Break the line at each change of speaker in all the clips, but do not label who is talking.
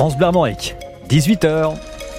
France Bleu Armorique, 18h.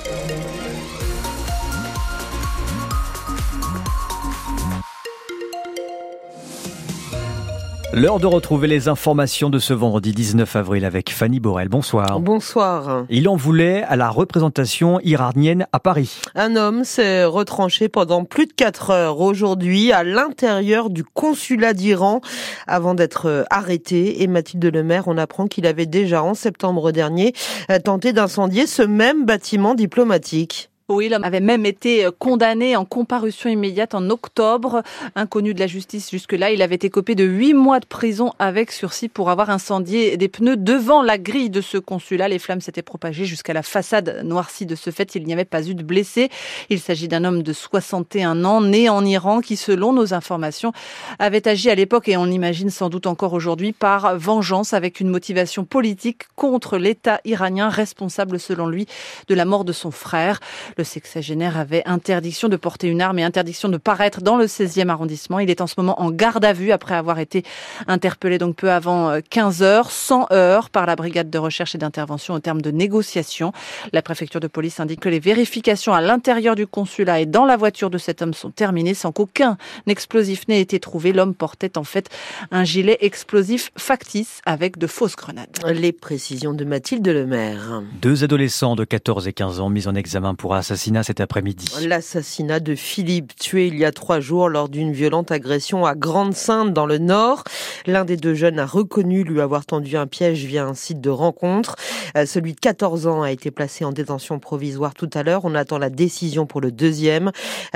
L'heure de retrouver les informations de ce vendredi 19 avril avec Fanny Borel. Bonsoir.
Bonsoir.
Il en voulait à la représentation iranienne à Paris.
Un homme s'est retranché pendant plus de 4 heures aujourd'hui à l'intérieur du consulat d'Iran avant d'être arrêté. Et Mathilde Lemaire, on apprend qu'il avait déjà en septembre dernier tenté d'incendier ce même bâtiment diplomatique.
Oui, l'homme avait même été condamné en comparution immédiate en octobre. Inconnu de la justice jusque-là, il avait écopé de 8 mois de prison avec sursis pour avoir incendié des pneus devant la grille de ce consulat. Les flammes s'étaient propagées jusqu'à la façade noircie. De ce fait, il n'y avait pas eu de blessés. Il s'agit d'un homme de 61 ans, né en Iran, qui, selon nos informations, avait agi à l'époque, et on l'imagine sans doute encore aujourd'hui, par vengeance avec une motivation politique contre l'État iranien, responsable, selon lui, de la mort de son frère. Le sexagénaire avait interdiction de porter une arme et interdiction de paraître dans le 16e arrondissement. Il est en ce moment en garde à vue après avoir été interpellé donc peu avant 15 heures, 100 heures par la brigade de recherche et d'intervention au terme de négociations. La préfecture de police indique que les vérifications à l'intérieur du consulat et dans la voiture de cet homme sont terminées sans qu'aucun explosif n'ait été trouvé. L'homme portait en fait un gilet explosif factice avec de fausses grenades.
Les précisions de Mathilde Lemaire.
2 adolescents de 14 et 15 ans mis en examen pour assassinat cet après-midi.
L'assassinat de Philippe, tué il y a 3 jours lors d'une violente agression à Grande-Synthe dans le Nord. L'un des 2 jeunes a reconnu lui avoir tendu un piège via un site de rencontre. Celui de 14 ans a été placé en détention provisoire tout à l'heure. On attend la décision pour le deuxième.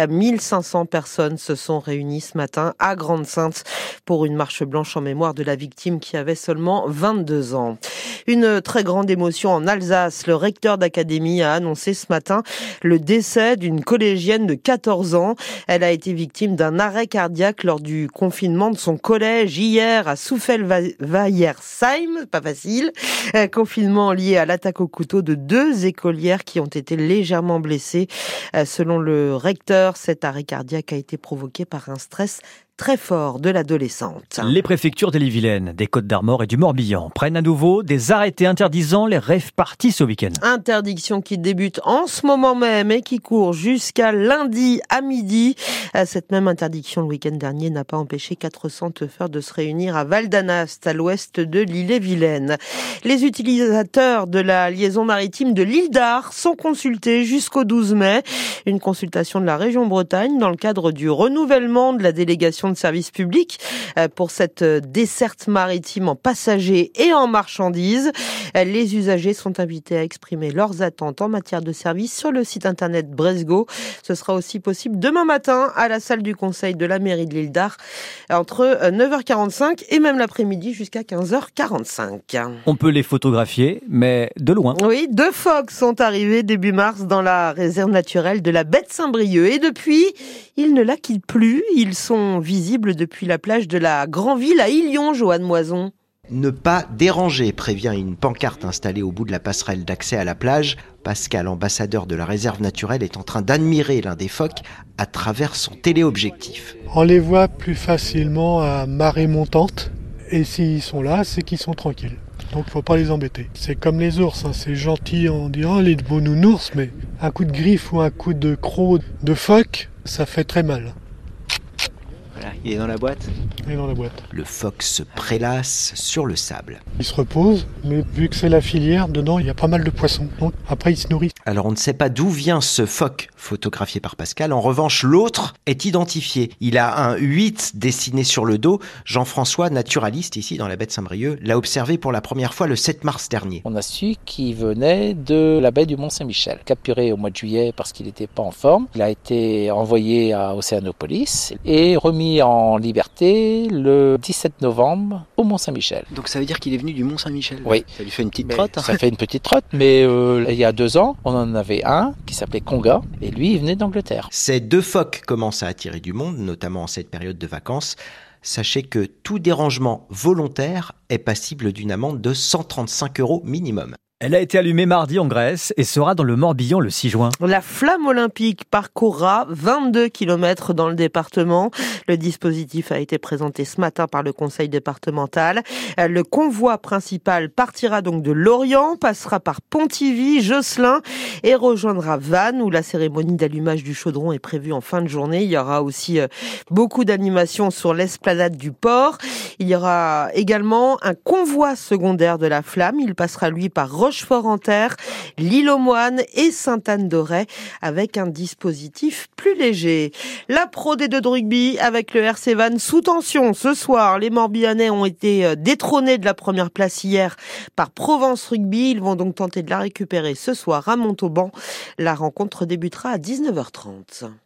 1500 personnes se sont réunies ce matin à Grande-Synthe pour une marche blanche en mémoire de la victime qui avait seulement 22 ans. Une très grande émotion en Alsace. Le recteur d'académie a annoncé ce matin le décès d'une collégienne de 14 ans. Elle a été victime d'un arrêt cardiaque lors du confinement de son collège hier à Souffelweiersheim. Pas facile. Confinement lié à l'attaque au couteau de 2 écolières qui ont été légèrement blessées. Selon le recteur, cet arrêt cardiaque a été provoqué par un stress très fort de l'adolescente.
Les préfectures d'Ille-et-Vilaine, des Côtes-d'Armor et du Morbihan prennent à nouveau des arrêtés interdisant les rave-parties ce week-end.
Interdiction qui débute en ce moment même et qui court jusqu'à lundi à midi. Cette même interdiction le week-end dernier n'a pas empêché 400 teufeurs de se réunir à Val-d'Anast, à l'ouest de l'Ille-et-Vilaine. Les utilisateurs de la liaison maritime de l'île d'Ar sont consultés jusqu'au 12 mai. Une consultation de la région Bretagne dans le cadre du renouvellement de la délégation de service public pour cette desserte maritime en passagers et en marchandises. Les usagers sont invités à exprimer leurs attentes en matière de service sur le site internet Bresgo. Ce sera aussi possible demain matin à la salle du conseil de la mairie de l'île d'Ar entre 9h45 et même l'après-midi jusqu'à 15h45.
On peut les photographier, mais de loin.
Oui, 2 phoques sont arrivés début mars dans la réserve naturelle de la baie de Saint-Brieuc et depuis, ils ne la quittent plus. Ils sont visible depuis la plage de la Grandville à Illion, Joanne Moison.
Ne pas déranger, prévient une pancarte installée au bout de la passerelle d'accès à la plage. Pascal, ambassadeur de la réserve naturelle, est en train d'admirer l'un des phoques à travers son téléobjectif.
On les voit plus facilement à marée montante et s'ils sont là, c'est qu'ils sont tranquilles. Donc il ne faut pas les embêter. C'est comme les ours, c'est gentil, on dit les beaux nounours, mais un coup de griffe ou un coup de croc de phoque, ça fait très mal.
Voilà, il est dans la boîte.
Il est dans la boîte.
Le phoque se prélasse sur le sable.
Il se repose, mais vu que c'est la filière, dedans il y a pas mal de poissons. Donc après il se nourrit.
Alors on ne sait pas d'où vient ce phoque photographié par Pascal. En revanche, l'autre est identifié. Il a un 8 dessiné sur le dos. Jean-François, naturaliste ici dans la baie de Saint-Brieuc, l'a observé pour la première fois le 7 mars dernier.
On a su qu'il venait de la baie du Mont-Saint-Michel. Capturé au mois de juillet parce qu'il n'était pas en forme. Il a été envoyé à Océanopolis et remis en liberté le 17 novembre au Mont-Saint-Michel.
Donc ça veut dire qu'il est venu du Mont-Saint-Michel?
Oui.
Ça lui fait une petite trotte.
Ça fait une petite trotte, mais il y a 2 ans, on en avait un qui s'appelait Conga et lui il venait d'Angleterre.
Ces 2 phoques commencent à attirer du monde, notamment en cette période de vacances. Sachez que tout dérangement volontaire est passible d'une amende de 135 € minimum.
Elle a été allumée mardi en Grèce et sera dans le Morbihan le 6 juin.
La flamme olympique parcourra 22 km dans le département. Le dispositif a été présenté ce matin par le conseil départemental. Le convoi principal partira donc de Lorient, passera par Pontivy, Josselin et rejoindra Vannes où la cérémonie d'allumage du chaudron est prévue en fin de journée. Il y aura aussi beaucoup d'animations sur l'esplanade du port. Il y aura également un convoi secondaire de la flamme. Il passera lui par Rochefort-en-Terre, l'Île aux Moines et Sainte-Anne-d'Auray avec un dispositif plus léger. La Pro D2 de rugby avec le RC Vannes sous tension. Ce soir, les Morbihanais ont été détrônés de la première place hier par Provence Rugby. Ils vont donc tenter de la récupérer ce soir à Montauban. La rencontre débutera à 19h30.